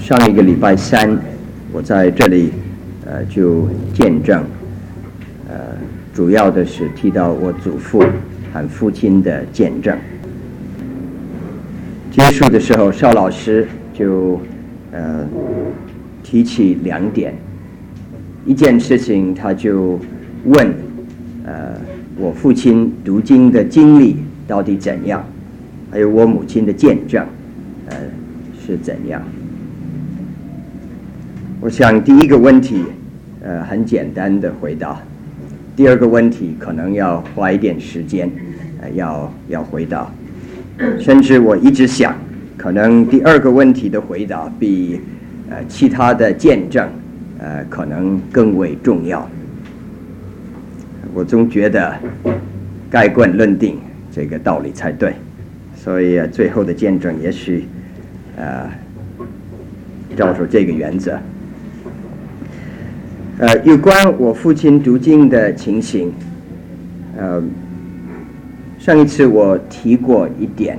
上一个礼拜三，我在这里就见证，主要的是提到我祖父和父亲的见证。结束的时候，邵老师就提起2点，一件事情他就问我父亲读经的经历到底怎样，还有我母亲的见证是怎样。我想第一个问题很简单的回答，第二个问题可能要花一点时间要回答，甚至我一直想可能第二个问题的回答比其他的见证可能更为重要。我总觉得盖棺论定这个道理才对，所以最后的见证也许照着这个原则。有关我父亲读经的情形，上一次我提过一点，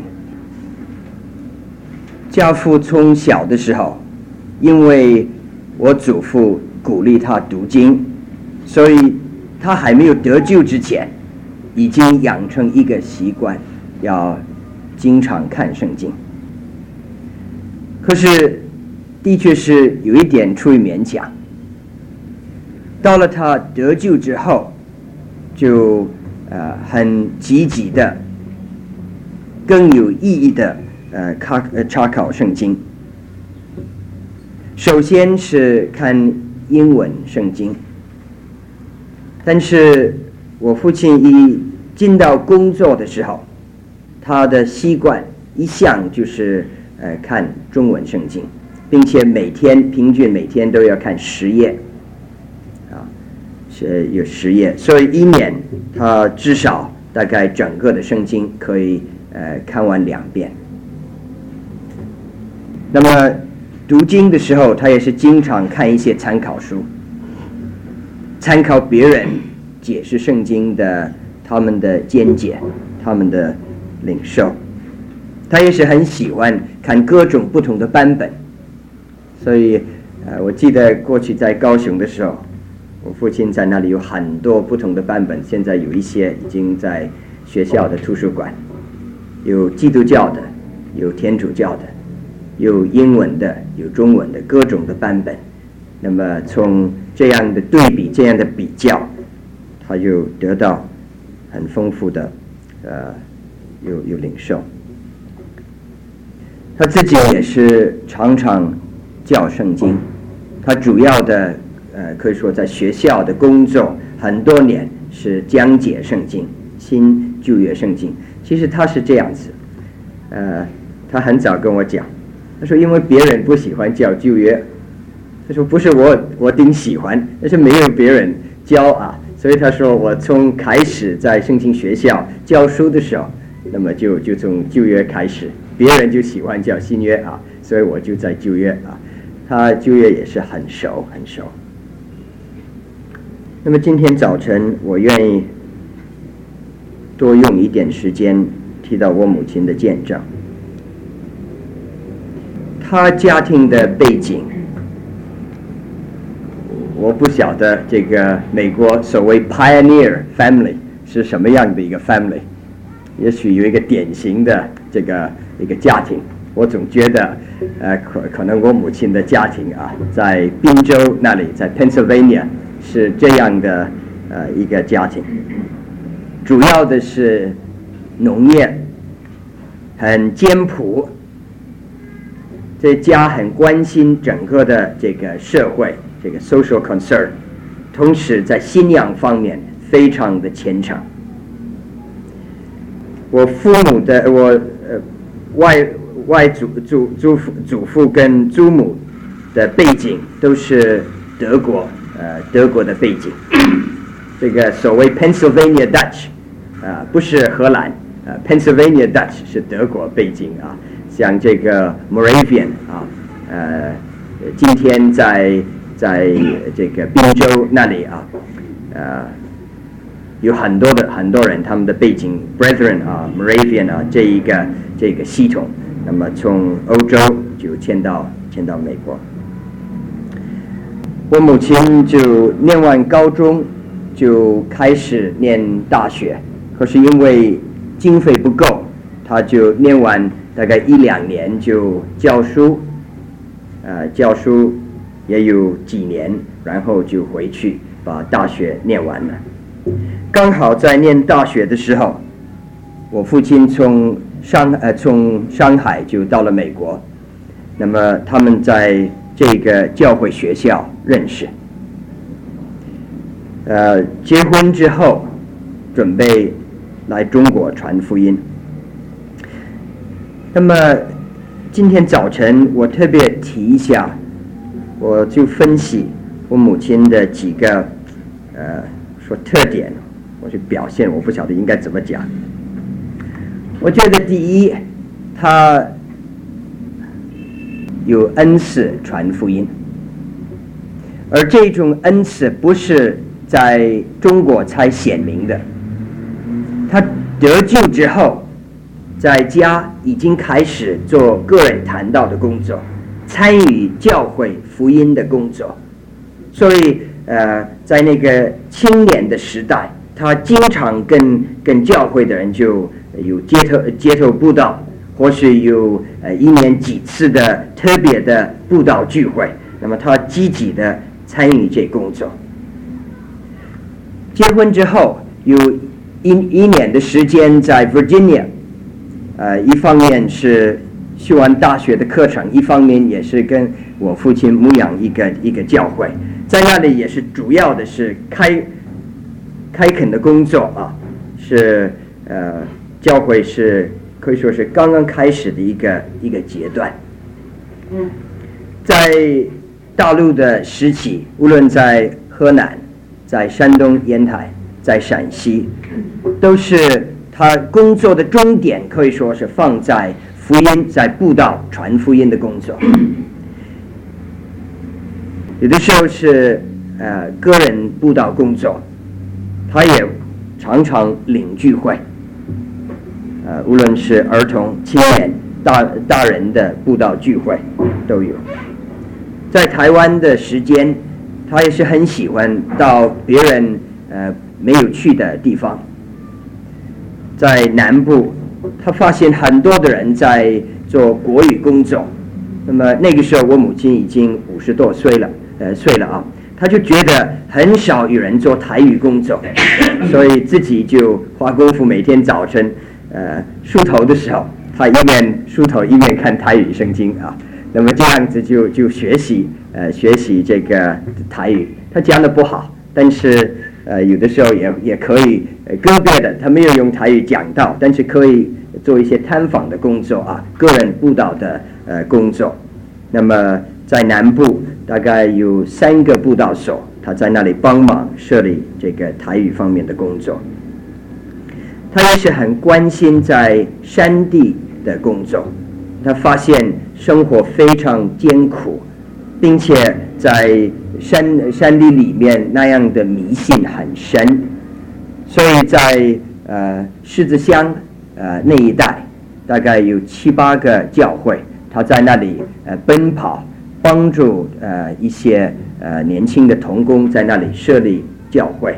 家父从小的时候，因为我祖父鼓励他读经，所以他还没有得救之前，已经养成一个习惯，要经常看圣经。可是的确是有一点出于勉强，到了他得救之后，就很积极的、更有意义的查考圣经。首先是看英文圣经，但是我父亲一进到工作的时候，他的习惯一向就是看中文圣经，并且平均每天都要看10页。有10页，所以一年他至少大概整个的圣经可以看完2遍。那么读经的时候，他也是经常看一些参考书，参考别人解释圣经的他们的见解，他们的领受。他也是很喜欢看各种不同的版本，所以我记得过去在高雄的时候，我父亲在那里有很多不同的版本，现在有一些已经在学校的图书馆，有基督教的，有天主教的，有英文的，有中文的，各种的版本。那么从这样的对比，这样的比较，他就得到很丰富的有领受。他自己也是常常教圣经，他主要的可以说在学校的工作很多年是讲解圣经，新旧约圣经。其实他是这样子，他很早跟我讲，他说因为别人不喜欢教旧约，他说不是我挺喜欢，但是没有别人教啊，所以他说我从开始在圣经学校教书的时候，那么就从旧约开始，别人就喜欢教新约啊，所以我就在旧约啊，他旧约也是很熟。那么今天早晨我愿意多用一点时间提到我母亲的见证。她家庭的背景，我不晓得这个美国所谓 pioneer family 是什么样的一个 family， 也许有一个典型的这个一个家庭。我总觉得可能我母亲的家庭在宾州那里，在 Pennsylvania 是这样的一个家庭，主要的是农业，很简朴，这家很关心整个的这个社会，这个 social concern， 同时在信仰方面非常的虔诚。我父母的外祖父跟祖母的背景都是德国的背景，这个所谓 Pennsylvania Dutch 不是荷兰，Pennsylvania Dutch 是德国背景啊，像这个 Moravian 今天在这个宾州那里有很多人，他们的背景 Brethren Moravian 这个系统，那么从欧洲就迁到迁到美国。我母亲就念完高中就开始念大学，可是因为经费不够，她就念完大概1-2年就教书，教书也有几年，然后就回去把大学念完了。刚好在念大学的时候，我父亲从上海就到了美国，那么他们在这个教会学校认识，结婚之后准备来中国传福音。那么今天早晨我特别提一下，我就分析我母亲的几个说特点，我去表现，我不晓得应该怎么讲。我觉得第一，她有恩赐传福音，而这种恩赐不是在中国才显明的，她得救之后在家已经开始做个人谈道的工作，参与教会福音的工作，所以在那个青年的时代，他经常跟教会的人就有街头布道，或是有1年几次的特别的布道聚会，那么他积极的参与这工作。结婚之后有一年的时间在 Virginia，一方面是修完大学的课程，一方面也是跟我父亲牧养一个教会，在那里也是主要的是开垦的工作啊，是教会是可以说是刚刚开始的一个阶段。在大陆的时期，无论在河南、在山东烟台、在陕西，都是他工作的终点可以说是放在福音，在布道传福音的工作。有的时候是个人布道工作，他也常常领聚会，无论是儿童、青年、大人的布道聚会都有。在台湾的时间，他也是很喜欢到别人没有去的地方。在南部，他发现很多的人在做国语工作，那么那个时候我母亲已经50多岁了啊，他就觉得很少有人做台语工作，所以自己就花功夫，每天早晨梳头的时候，他一面梳头一面看台语圣经啊，那么这样子就学习这个台语。他讲的不好，但是有的时候也可以个别的他没有用台语讲到，但是可以做一些探访的工作啊，个人布道的工作。那么在南部大概有3个布道所，他在那里帮忙设立这个台语方面的工作。他也是很关心在山地的工作，他发现生活非常艰苦，并且在山地里面那样的迷信很深，所以在狮子乡那一带大概有7-8个教会，他在那里奔跑，帮助一些年轻的同工在那里设立教会。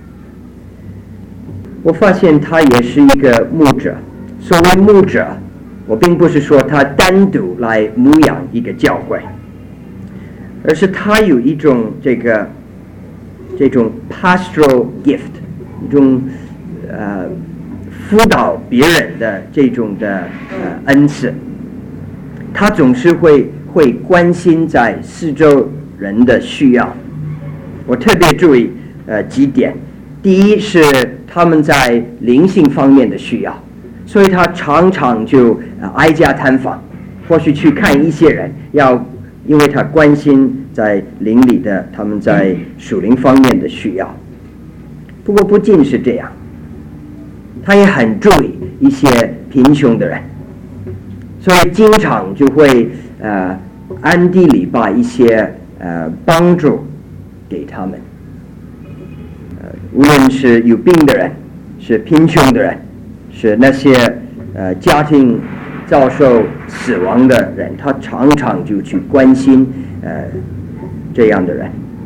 我发现他也是一个牧者。所谓牧者，我并不是说他单独来牧养一个教会，而是他有一种这种 pastoral gift， 一种辅导别人的这种的恩赐。他总是会关心在四周人的需要。我特别注意几点。第一是他们在灵性方面的需要，所以他常常就挨家探访，或是去看一些人，因为他关心在灵里的他们在属灵方面的需要。不过不仅是这样，他也很注意一些贫穷的人，所以经常就会暗地里把一些帮助给他们。无论是有病的人，是贫穷的人，是那些家庭遭受死亡的人，他常常就去关心这样的人。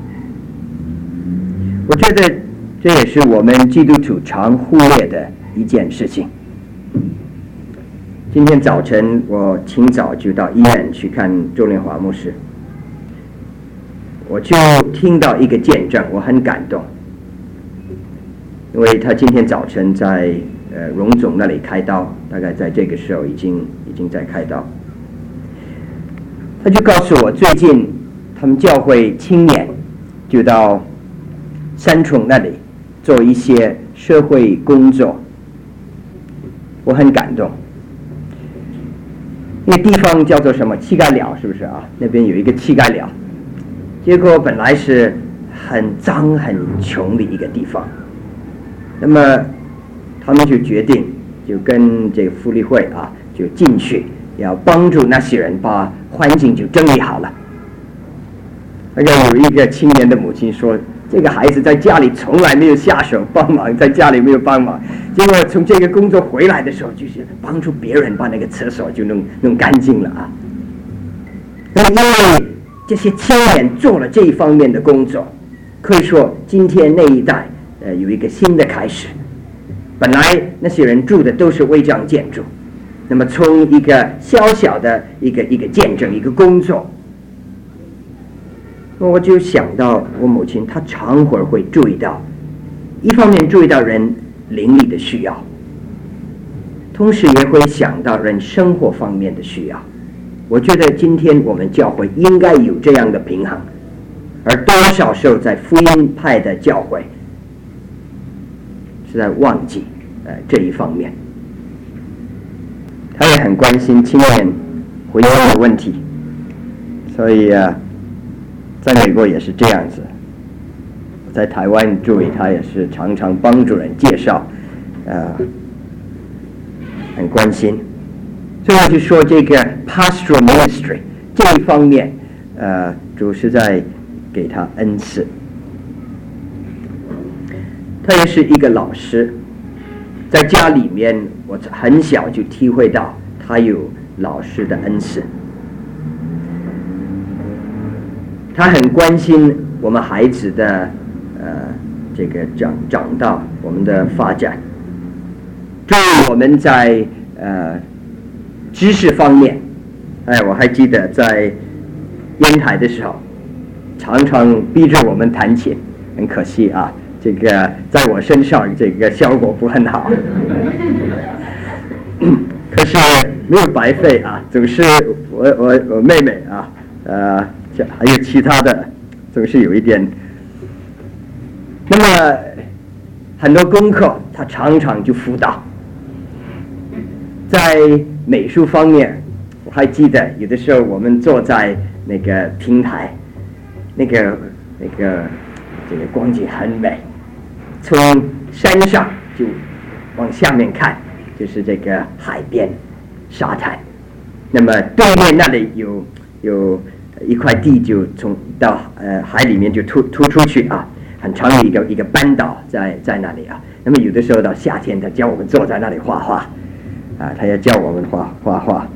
我觉得这也是我们基督徒常忽略的一件事情。今天早晨我清早就到医院去看周连华牧师，我就听到一个见证，我很感动，因为他今天早晨在荣总那里开刀，大概在这个时候已经在开刀。他就告诉我，最近他们教会青年就到三重那里做一些社会工作，我很感动。那个地方叫做什么？乞丐寮，是不是啊？那边有一个乞丐寮，结果本来是很脏很穷的一个地方，那么他们就决定就跟这个福利会啊就进去，要帮助那些人把环境就整理好了。那个有一个青年的母亲说，这个孩子在家里从来没有下手帮忙，在家里没有帮忙，结果从这个工作回来的时候，就是帮助别人把那个厕所就弄干净了啊。那因为这些青年做了这一方面的工作，可以说今天那一代有一个新的开始。本来那些人住的都是违章建筑，那么从一个小小的一个见证一个工作，我就想到我母亲，她常会注意到，一方面注意到人邻里的需要，同时也会想到人生活方面的需要。我觉得今天我们教会应该有这样的平衡，而多少时候在福音派的教会是在忘记这一方面。他也很关心青年回乡的问题，所以在美国也是这样子。我在台湾注意，他也是常常帮助人介绍，很关心。所以我就说这个 pastoral ministry 这一方面，主是在给他恩赐。他也是一个老师，在家里面我很小就体会到他有老师的恩赐。他很关心我们孩子的这个长大，我们的发展。注意我们在知识方面，我还记得在烟台的时候，常常逼着我们弹琴，很可惜啊，这个在我身上这个效果不很好，可是没有白费啊，总是我妹妹啊，还有其他的，总是有一点。那么很多功课，他常常就辅导。在美术方面，我还记得有的时候我们坐在那个平台，这个光景很美，从山上就往下面看，就是这个海边沙滩。那么对面那里有一块地，就从到海里面就突出去啊，很长的一个半岛在那里啊。那么有的时候到夏天，他教我们坐在那里画画。他也教我们画画，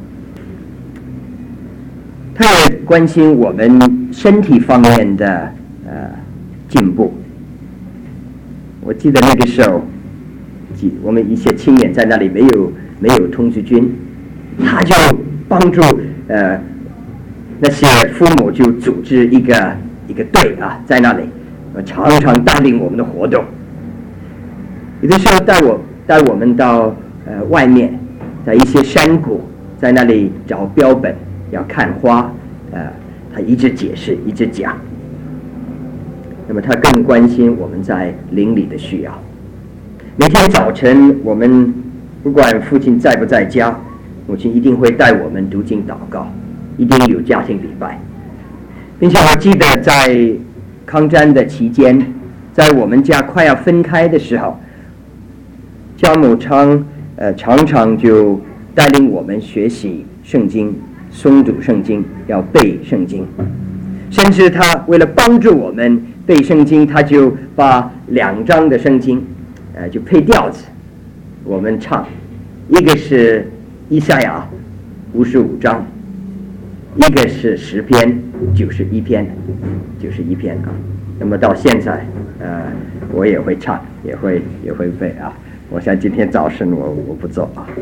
他也关心我们身体方面的进步。我记得那个时候，我们一些青年在那里没有童子军，他就帮助那些父母就组织一个队啊，在那里常常带领我们的活动。有的时候带我们到外面。在一些山谷，在那里找标本，要看花，他一直解释，一直讲。那么他更关心我们在邻里的需要。每天早晨，我们不管父亲在不在家，母亲一定会带我们读经祷告，一定有家庭礼拜，并且我记得在抗战的期间，在我们家快要分开的时候，教母常常就带领我们学习圣经，诵读圣经，要背圣经。甚至他为了帮助我们背圣经，他就把2章的圣经就配调子，我们唱。一个是以赛亚 55章，一个是10篇91篇啊。那么到现在我也会唱，也会背啊。我想今天早晨我不做啊。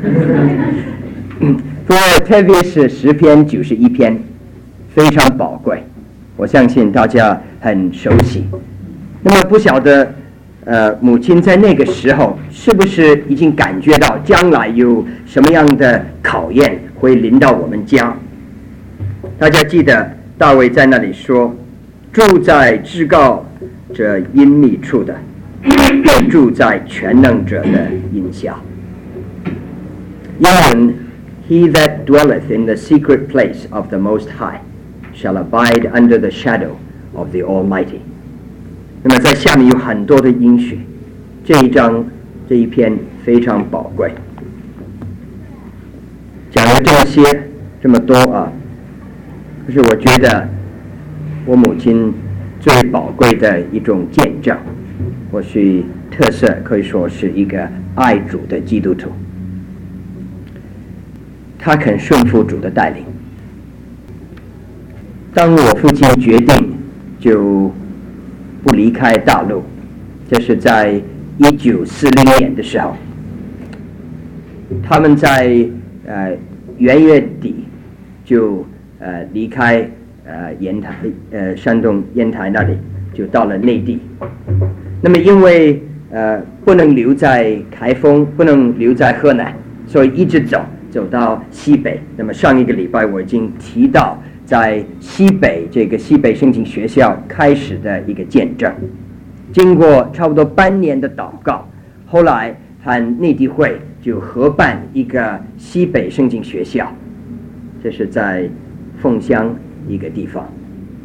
不过特别是10篇91篇非常宝贵，我相信大家很熟悉。那么不晓得母亲在那个时候是不是已经感觉到将来有什么样的考验会临到我们家？大家记得大卫在那里说，住在至高者隐秘处的，住在全能者的荫下。英文 He that dwelleth in the secret place of the Most High shall abide under the shadow of the Almighty。 那么在下面有很多的应许，这一篇非常宝贵。讲了这么多啊，可是我觉得我母亲最宝贵的一种见证，或许特色可以说是一个爱主的基督徒。他肯顺服主的带领。当我父亲决定就不离开大陆，这是在1940年的时候，他们在元月底就离开烟台，山东烟台那里，就到了内地。那么因为不能留在开封，不能留在河南，所以一直走到西北。那么上一个礼拜我已经提到，在西北这个西北圣经学校开始的一个见证，经过差不多半年的祷告，后来和内地会就合办一个西北圣经学校，这是在凤乡一个地方。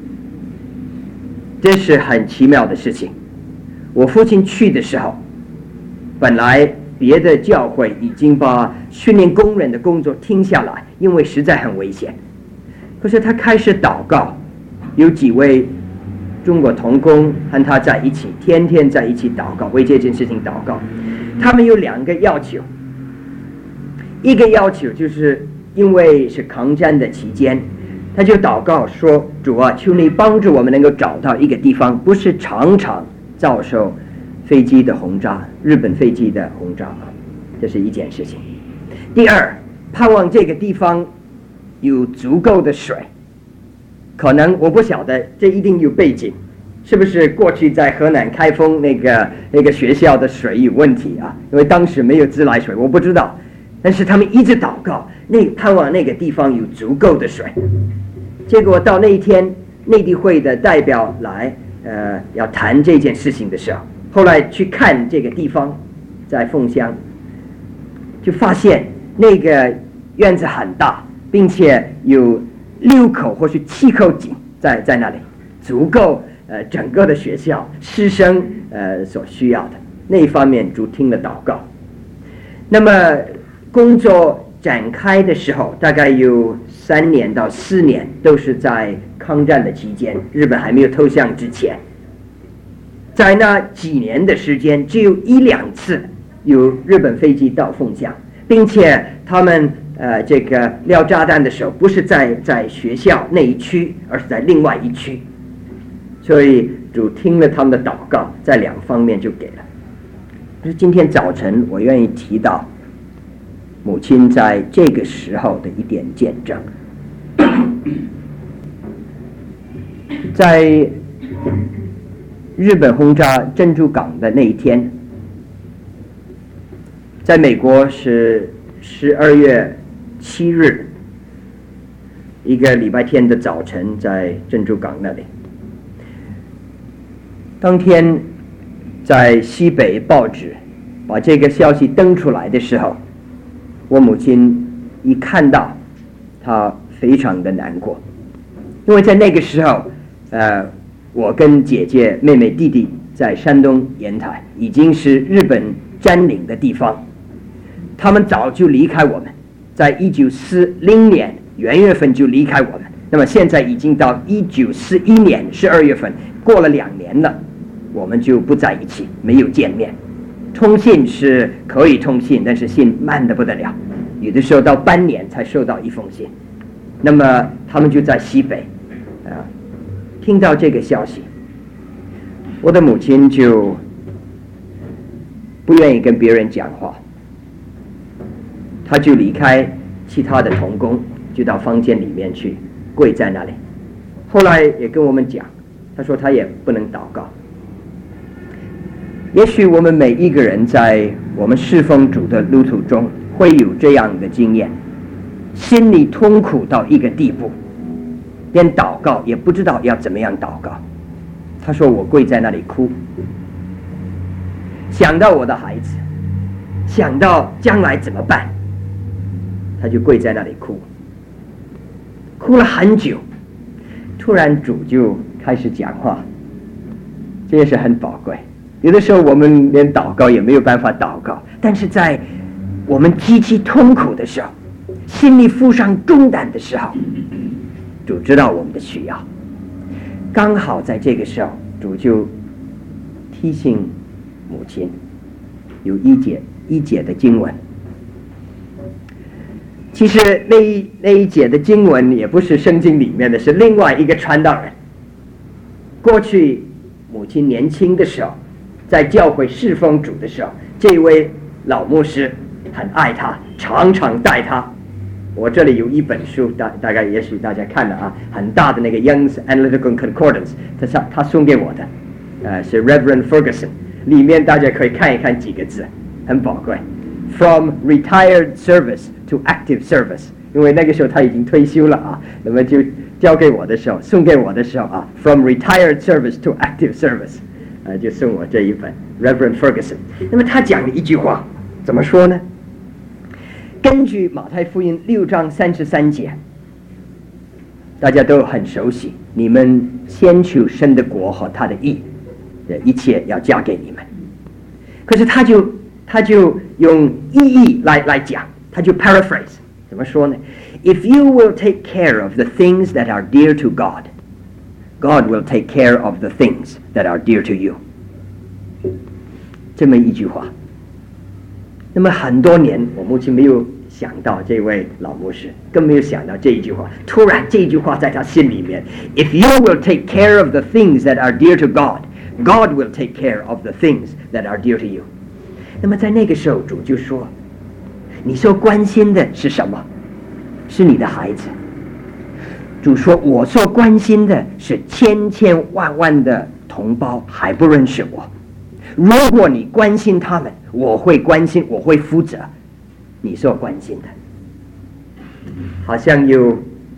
这是很奇妙的事情。我父亲去的时候，本来别的教会已经把训练工人的工作停下来，因为实在很危险。可是他开始祷告，有几位中国同工和他在一起，天天在一起祷告，为这件事情祷告。他们有2个要求，一个要求就是因为是抗战的期间，他就祷告说，主啊，求你帮助我们能够找到一个地方，不是常常遭受飞机的轰炸，日本飞机的轰炸，这是一件事情。第二，盼望这个地方有足够的水。可能我不晓得，这一定有背景，是不是过去在河南开封那个学校的水有问题啊？因为当时没有自来水，我不知道。但是他们一直祷告，盼望那个地方有足够的水。结果到那一天，内地会的代表来要谈这件事情的时候，后来去看这个地方，在凤乡，就发现那个院子很大，并且有6口或是7口井在那里，足够整个的学校师生所需要的。那一方面主听了祷告。那么工作展开的时候，大概有3年到4年，都是在抗战的期间，日本还没有投降之前。在那几年的时间，只有1-2次有日本飞机到凤乡，并且他们这个撂炸弹的时候，不是在学校那一区，而是在另外一区。所以主听了他们的祷告，在2方面就给了。可是今天早晨我愿意提到母亲在这个时候的一点见证。在日本轰炸珍珠港的那一天，在美国是12月7日，一个礼拜天的早晨，在珍珠港那里。当天在西北报纸把这个消息登出来的时候，我母亲一看到，她非常的难过，因为在那个时候我跟姐姐、妹妹、弟弟在山东烟台，已经是日本占领的地方，他们早就离开我们，在1940年元月份就离开我们。那么现在已经到1941年12月份，过了2年了，我们就不在一起，没有见面。通信是可以通信，但是信慢得不得了。 有的时候到半年才收到一封信。那么他们就在西北听到这个消息，我的母亲就不愿意跟别人讲话，她就离开其他的同工，就到房间里面去跪在那里。后来也跟我们讲，她说她也不能祷告。也许我们每一个人在我们侍奉主的路途中会有这样的经验，心里痛苦到一个地步，连祷告也不知道要怎么样祷告。他说我跪在那里哭，想到我的孩子，想到将来怎么办，他就跪在那里哭，哭了很久。突然主就开始讲话，这也是很宝贵。有的时候我们连祷告也没有办法祷告，但是在我们极其痛苦的时候，心里负上重担的时候，主知道我们的需要。刚好在这个时候，主就提醒母亲有一节的经文。其实那一节的经文也不是圣经里面的，是另外一个传道人。过去母亲年轻的时候，在教会侍奉主的时候，这位老牧师很爱他，常常带他。我这里有一本书，大概也许大家看了啊，很大的那个 Young's Analytical Concordance， 他送给我的，是 Reverend Ferguson， 里面大家可以看一看几个字，很宝贵。From retired service to active service， 因为那个时候他已经退休了啊，那么就交给我的时候，送给我的时候啊 ，From retired service to active service， 就送我这一本 Reverend Ferguson。那么他讲了一句话，怎么说呢？根据马太福音6章33节，大家都很熟悉，你们先求神的国和他的义，一切要加给你们。可是他就用意义来讲，他就 paraphrase， 怎么说呢？ If you will take care of the things that are dear to God, God will take care of the things that are dear to you。 这么一句话。那么很多年我母亲没有想到这位老牧师，更没有想到这一句话，突然这一句话在他心里面， If you will take care of the things that are dear to God, God will take care of the things that are dear to you。 那么在那个时候主就说，你所关心的是什么？是你的孩子。主说，我所关心的是千千万万的同胞还不认识我，如果你关心他们，我会关心，我会负责你所关心的。好像有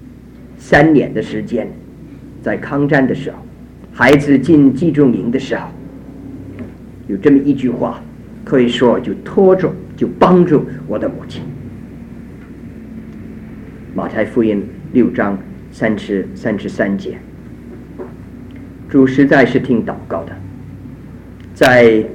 3年的时间，在抗战的时候，孩子进集中营的时候，有这么一句话，可以说就拖住，就帮助我的母亲。马太福音6章33节，主实在是挺祷告的。在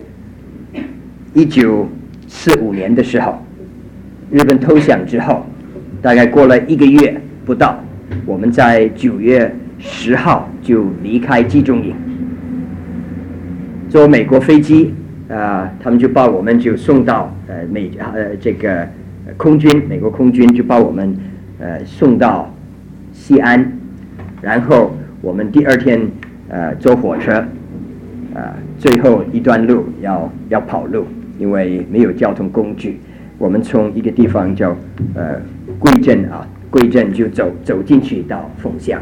1945年的时候，日本投降之后，大概过了1个月不到，我们在9月10号就离开集中营，坐美国飞机，他们就把我们就送到这个空军，美国空军就把我们送到西安，然后我们第2天坐火车，最后一段路要跑路，因为没有交通工具。我们从一个地方叫桂镇就走进去到凤翔。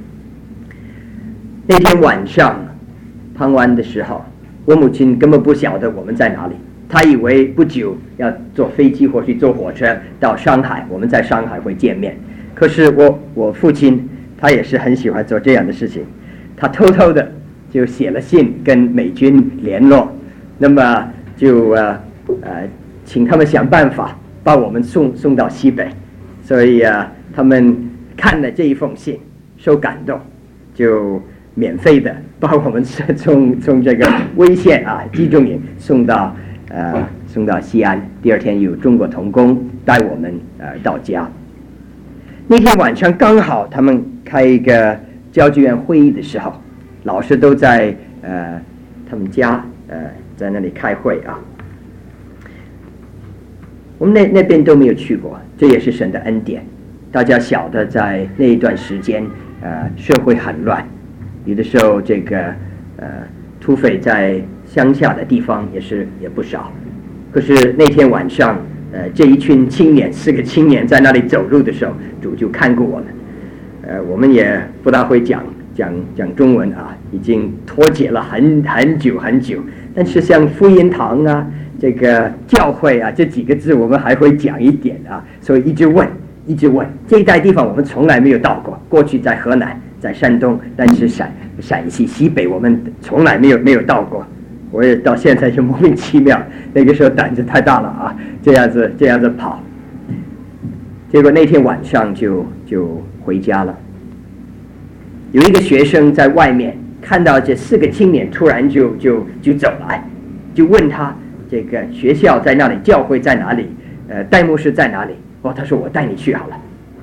那天晚上傍晚的时候，我母亲根本不晓得我们在哪里，她以为不久要坐飞机或是坐火车到上海，我们在上海会见面。可是我父亲他也是很喜欢做这样的事情，他偷偷的就写了信跟美军联络，那么就请他们想办法把我们送到西北。所以他们看了这一封信受感动，就免费的把我们从这个危险集中营送到西安。第2天有中国童工带我们到家。那天晚上刚好他们开一个教职员会议的时候，老师都在他们家在那里开会啊。 我们那边都没有去过，这也是神的恩典。大家晓得，在那一段时间，社会很乱，有的时候这个土匪在乡下的地方也不少。可是那天晚上，这一群青年，4个青年在那里走路的时候，主就看顾我们。我们也不大会讲中文啊，已经脱节了很久。但是像福音堂啊，这个教会啊，这几个字我们还会讲一点啊，所以一直问。这一带地方我们从来没有到过，过去在河南、在山东，但是陕西西北我们从来没有到过。我也到现在就莫名其妙，那个时候胆子太大了啊，这样子跑。结果那天晚上就回家了。有一个学生在外面看到这4个青年，突然就走来，就问他这个学校在哪里，教会在哪里，戴牧师在哪里？他说我带你去好了。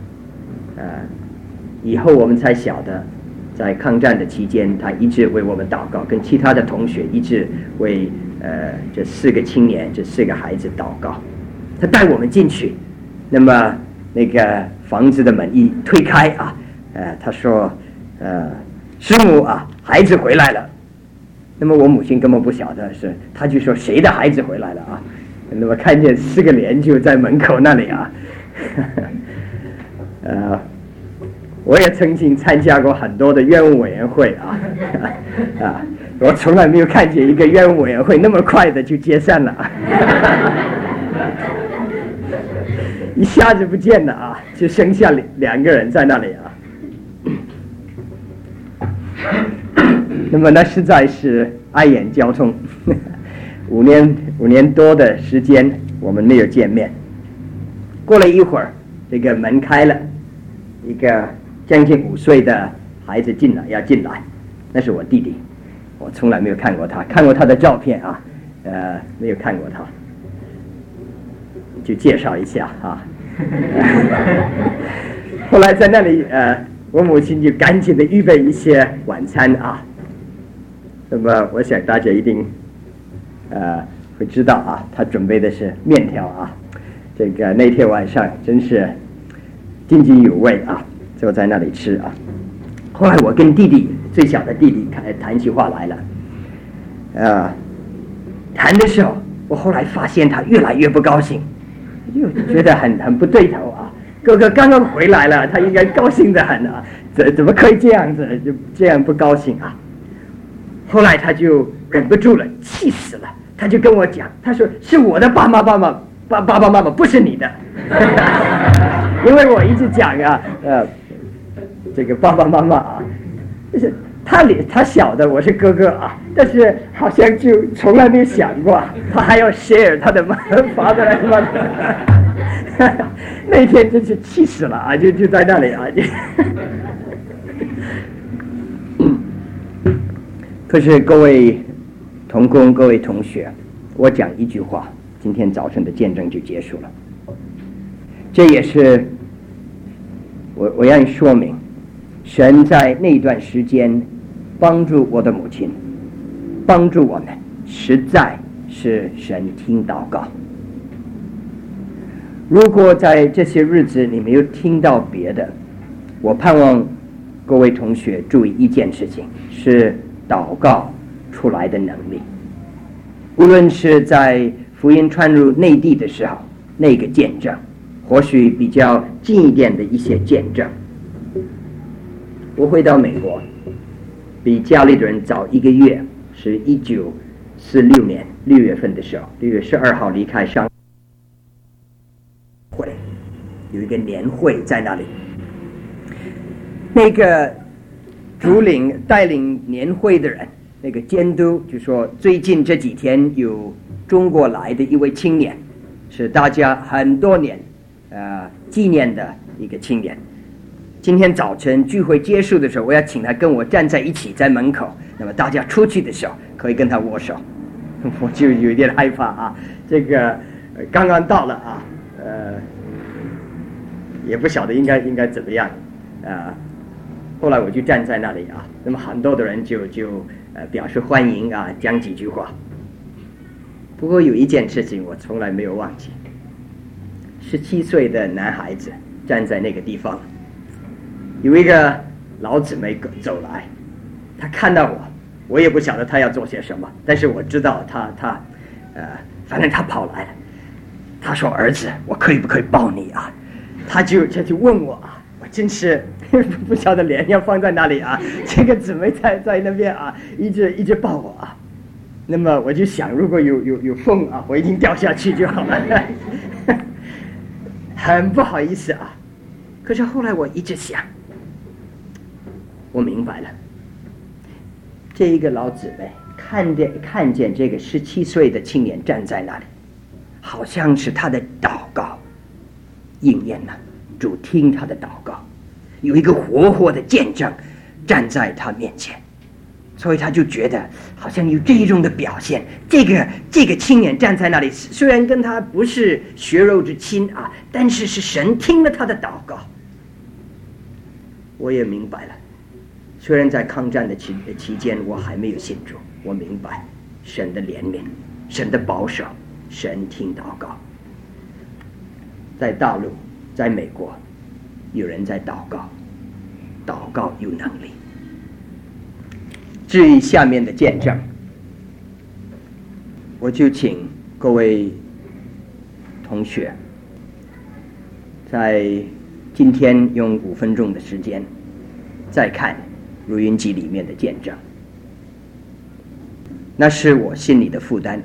以后我们才晓得，在抗战的期间，他一直为我们祷告，跟其他的同学一直为这4个青年、这4个孩子祷告。他带我们进去，那么那个房子的门一推开啊，他说师母啊，孩子回来了。那么我母亲根本不晓得是，他就说谁的孩子回来了啊？那么看见4个连就在门口那里啊。我也曾经参加过很多的冤务委员会啊，我从来没有看见一个冤务委员会那么快的就解散了，一下子不见了啊，就剩下2个人在那里啊。那么那实在是碍眼交通，5年多的时间我们没有见面。过了一会儿，这个门开了，一个将近5岁的孩子要进来，那是我弟弟，我从来没有看过他，看过他的照片啊，没有看过他，就介绍一下啊。后来在那里，我母亲就赶紧的预备一些晚餐啊。那么我想大家一定会知道啊，他准备的是面条啊。这个那天晚上真是津津有味啊，就在那里吃啊。后来我跟最小的弟弟谈起话来了，谈的时候，我后来发现他越来越不高兴，就觉得很不对头啊。哥哥刚刚回来了，他应该高兴得很啊，怎么可以这样子，就这样不高兴啊？后来他就忍不住了，气死了，他就跟我讲，他说是我的爸爸妈妈，不是你的。因为我一直讲啊，这个爸爸妈妈啊，就是他晓得我是哥哥啊，但是好像就从来没有想过他还要 share 他的father and mother。那天真是气死了啊，就在那里啊。可是各位同工、各位同学，我讲一句话，今天早晨的见证就结束了。这也是我要说明，神在那段时间帮助我的母亲，帮助我们，实在是神听祷告。如果在这些日子你没有听到别的，我盼望各位同学注意一件事情，是祷告出来的能力。无论是在福音传入内地的时候，那个见证，或许比较近一点的一些见证。我回到美国，比家里的人早1个月，是1946年6月份的时候，6月12号离开上会，有一个年会在那里。那个主领带领年会的人，那个监督就说，最近这几天有中国来的一位青年，是大家很多年纪念的一个青年。今天早晨聚会结束的时候，我要请他跟我站在一起，在门口。那么大家出去的时候可以跟他握手。我就有点害怕啊，这个刚刚到了啊，也不晓得应该怎么样啊。后来我就站在那里啊，那么很多的人就表示欢迎啊，讲几句话。不过有一件事情我从来没有忘记， 17岁的男孩子站在那个地方，有一个老姊妹走来，她看到我也不晓得她要做些什么，但是我知道反正她跑来了，她说：“儿子，我可以不可以抱你啊？”她就问我啊，我真是不晓得脸要放在哪里啊。这个姊妹在那边啊，一直抱我啊。那么我就想，如果有风啊，我一定掉下去就好了。很不好意思啊。可是后来我一直想，我明白了，这一个老姊妹看见这个17岁的青年站在那里，好像是他的祷告应验了，主听他的祷告，有一个活的见证站在他面前，所以他就觉得好像有这种的表现。这个青年站在那里，虽然跟他不是血肉之亲啊，但是神听了他的祷告。我也明白了，虽然在抗战的期间我还没有信主，我明白神的怜悯，神的保守，神听祷告。在大陆，在美国，有人在祷告，祷告有能力。至于下面的见证，我就请各位同学在今天用5分钟的时间再看录音机里面的见证，那是我心里的负担。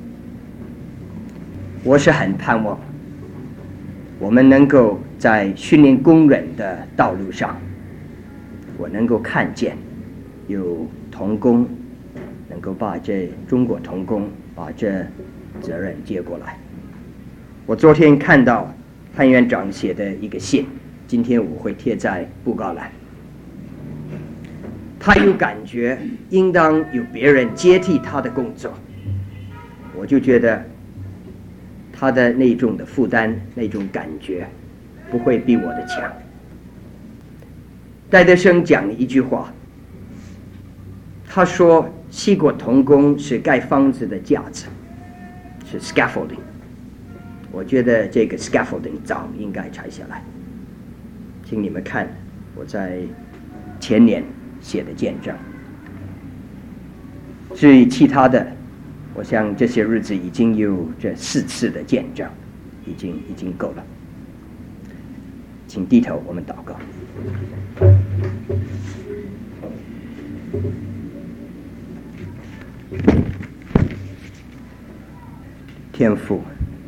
我是很盼望我们能够在训练工人的道路上，我能够看见有童工能够把中国童工把这责任接过来。我昨天看到潘院长写的一个信，今天我会贴在布告栏。他有感觉应当有别人接替他的工作，我就觉得他的那种的负担，那种感觉不会比我的强。戴德生讲了一句话，他说七国童工是盖房子的架子，是 scaffolding。 我觉得这个 scaffolding 早应该拆下来。请你们看我在前年写的见证。至于其他的，我想这些日子已经有这4次的见证，已经够了。请低头，我们祷告。天父，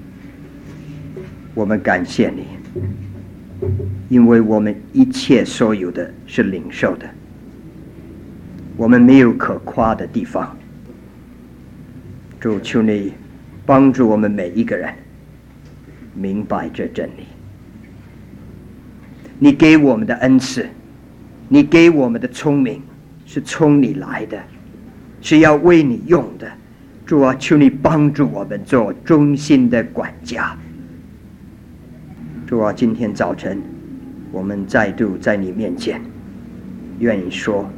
我们感谢你，因为我们一切所有的是领受的，我们没有可夸的地方。主，求你帮助我们每一个人明白这真理。你给我们的恩赐，你给我们的聪明是从你来的，是要为你用的。主啊，求你帮助我们做忠心的管家。主啊，今天早晨我们再度在你面前，愿意说，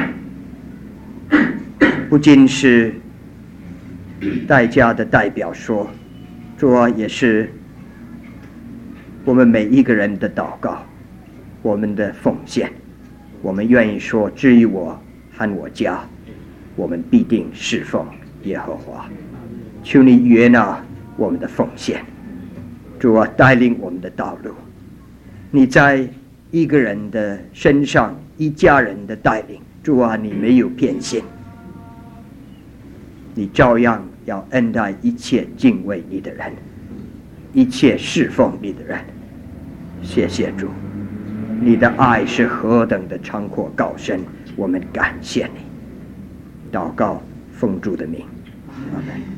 不仅是代家的代表说，主啊，也是我们每一个人的祷告，我们的奉献。我们愿意说，至于我和我家，我们必定侍奉耶和华。求你悦纳我们的奉献，主啊，带领我们的道路。你在一个人的身上，一家人的带领，主啊，你没有偏心，你照样要恩待一切敬畏你的人，一切侍奉你的人。谢谢主，你的爱是何等的长阔高深，我们感谢你。祷告奉主的名，阿们。